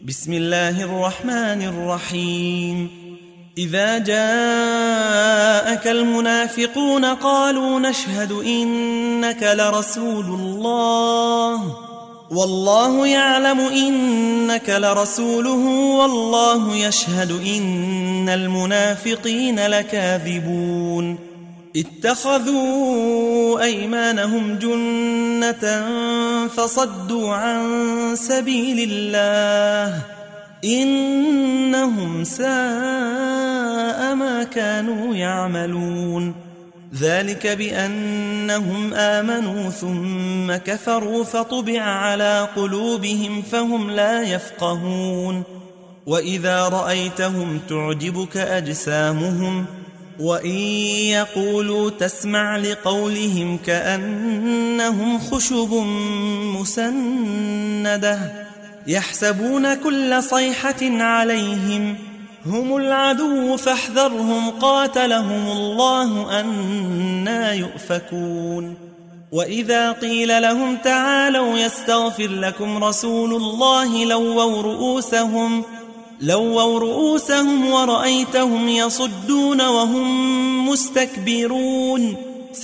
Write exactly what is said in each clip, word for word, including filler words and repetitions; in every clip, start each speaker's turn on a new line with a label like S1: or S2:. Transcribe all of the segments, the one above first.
S1: بسم الله الرحمن الرحيم إذا جاءك المنافقون قالوا نشهد إنك لرسول الله والله يعلم إنك لرسوله والله يشهد إن المنافقين لكاذبون اتخذوا أيمانهم جنة فصدوا عن سبيل الله إنهم ساء ما كانوا يعملون ذلك بأنهم آمنوا ثم كفروا فطبع على قلوبهم فهم لا يفقهون وإذا رأيتهم تعجبك أجسامهم وإن يقولوا تسمع لقولهم كأنهم خشب مسندة يحسبون كل صيحة عليهم هم العدو فاحذرهم قاتلهم الله أنى يؤفكون وإذا قيل لهم تعالوا يستغفر لكم رسول الله لووا رؤوسهم لووا رؤوسهم ورأيتهم يصدون وهم مستكبرون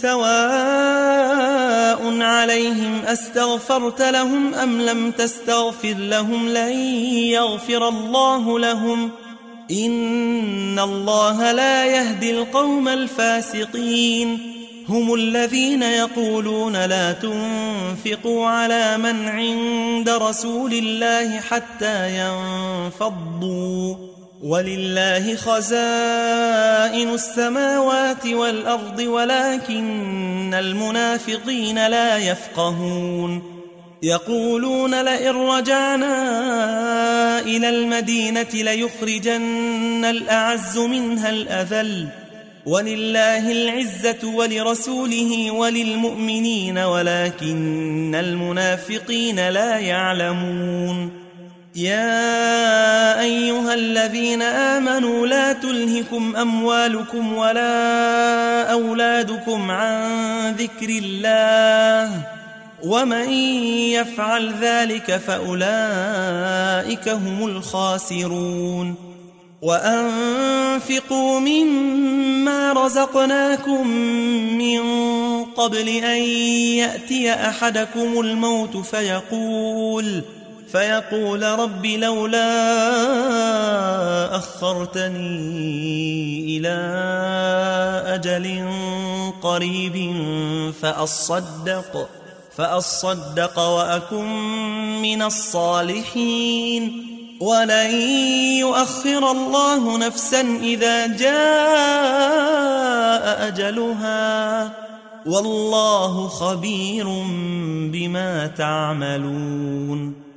S1: سواء عليهم أستغفرت لهم أم لم تستغفر لهم لن يغفر الله لهم إن الله لا يهدي القوم الفاسقين هم الذين يقولون لا تنفقوا على من عند رسول الله حتى ينفضوا ولله خزائن السماوات والأرض ولكن المنافقين لا يفقهون يقولون لئن رجعنا إلى المدينة ليخرجن الأعز منها الأذل ولله العزة ولرسوله وللمؤمنين ولكن المنافقين لا يعلمون يا أيها الذين آمنوا لا تلهكم أموالكم ولا أولادكم عن ذكر الله ومن يفعل ذلك فأولئك هم الخاسرون وأنفقوا مما رزقناكم من قبل أن يأتي أحدكم الموت فيقول فيقول رب لولا أخرتني إلى أجل قريب فأصدق فأصدق وأكن من الصالحين ولن يؤخر الله نفسا إذا جاء أجلها والله خبير بما تعملون